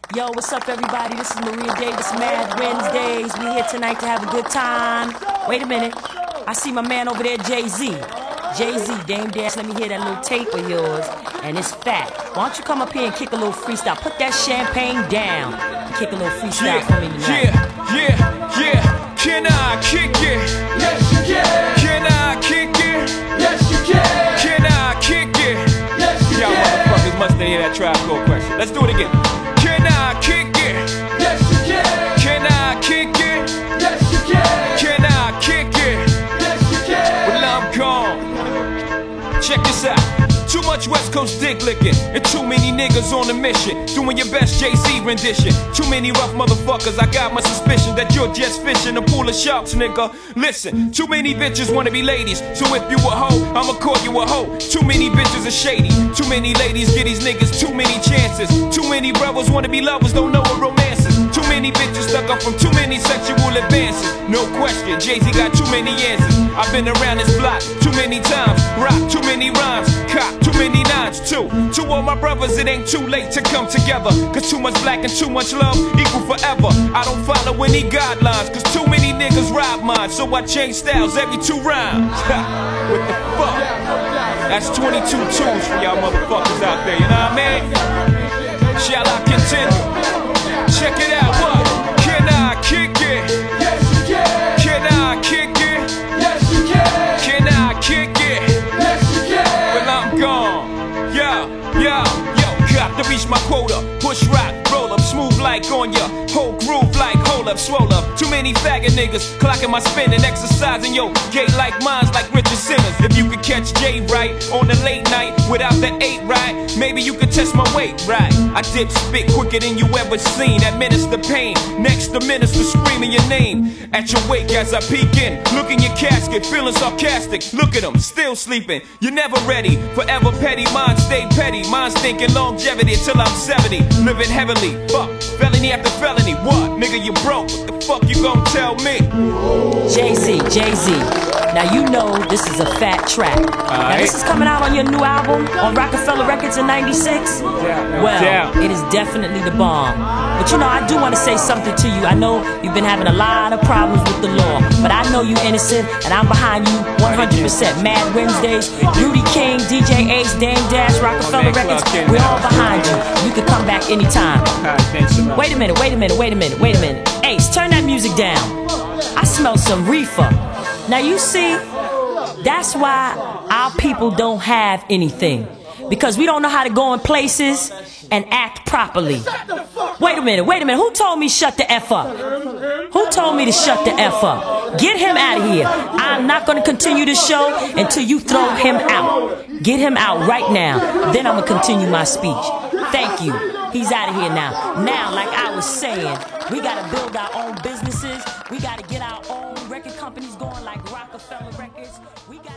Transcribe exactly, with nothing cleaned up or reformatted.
Yo, what's up, everybody? This is Maria Davis, Mad Wednesdays. We here tonight to have a good time. Wait a minute. I see my man over there, Jay-Z. Jay-Z, Dame Dash, let me hear that little tape of yours. And it's fat. Why don't you come up here and kick a little freestyle? Put that champagne down. Kick a little freestyle yeah, for me tonight. Yeah, yeah, yeah. Can I kick it? Yes, you can. Can I kick it? Yes, you can. Can I kick it? Yes, you Y'all can. motherfuckers must hear that Tribe Called Quest. Let's do it again. Can I kick it? Yes, you can. Can I kick it? Yes, you can. Can I kick it? Yes, you can. Well, I'm gone. Check this out. Too much West Coast dick licking, and too many niggas on a mission, doing your best Jay-Z rendition. Too many rough motherfuckers, I got my suspicion that you're just fishing a pool of sharks, nigga. Listen, too many bitches wanna be ladies, so if you a hoe, I'ma call you a hoe. Too many bitches are shady, too many ladies give these niggas too many chances. Too many brothers wanna be lovers, don't know what romance is. Too many bitches stuck up from too many sexual advances. No question, Jay-Z got too many answers. I've been around this block too many times, rock too many rhymes, cop too many nines too. To all my brothers, it ain't too late to come together, cause too much black and too much love equal forever. I don't follow any guidelines, cause too many niggas rob mine, so I change styles every two rhymes. What the fuck? That's twenty-two tunes for y'all motherfuckers out there, you know what I mean? Shall I continue? Check it out, what? Can I kick it? Yes, you can. Can I kick it? Yes, you can. Can I kick it? Yes, you can. Well, I'm gone. Yo, yo, yo, got to reach my quota. Push rock, roll up, smooth like on ya. Whole groove like hold up, swole up. Too many faggot niggas clocking my spin and exercising yo. Gate like mines like Richard Simmons. If you could catch Jay right on the late night without the eight right, maybe you could test my weight right. I dip spit quicker than you ever seen. Administer pain next to minister screaming your name at your wake as I peek in. Look in your casket, feeling sarcastic. Look at them, still sleeping. You're never ready, forever petty. Mine stay petty, mine's thinking longevity till I'm seventy. Living heavily, fuck, felony after felony. What, nigga, you broke? What the fuck you gon' tell me? Jay-Z, Jay-Z. Now you know this is a fat track. Now this is coming out on your new album on Rockefeller Records in ninety-six. Well, Down. it is definitely the bomb. But you know, I do want to say something to you. I know you've been having a lot of problems with the law, but I know you innocent, and I'm behind you one hundred percent. Mad Wednesdays, Rudy King, D J Ace, Dame Dash, Rockefeller Records, we're all behind you. You can come back anytime. Wait a minute, wait a minute, wait a minute, wait a minute. Ace, turn that music down. I smell some reefer. Now you see, that's why our people don't have anything. Because we don't know how to go in places and act properly. Wait a minute, wait a minute. Who told me shut the F up? Who told me to shut the F up? Get him out of here. I'm not going to continue the show until you throw him out. Get him out right now. Then I'm going to continue my speech. Thank you. He's out of here now. Now, like I was saying, we got to build our own businesses. We got to get our own record companies going like Rockefeller Records. We got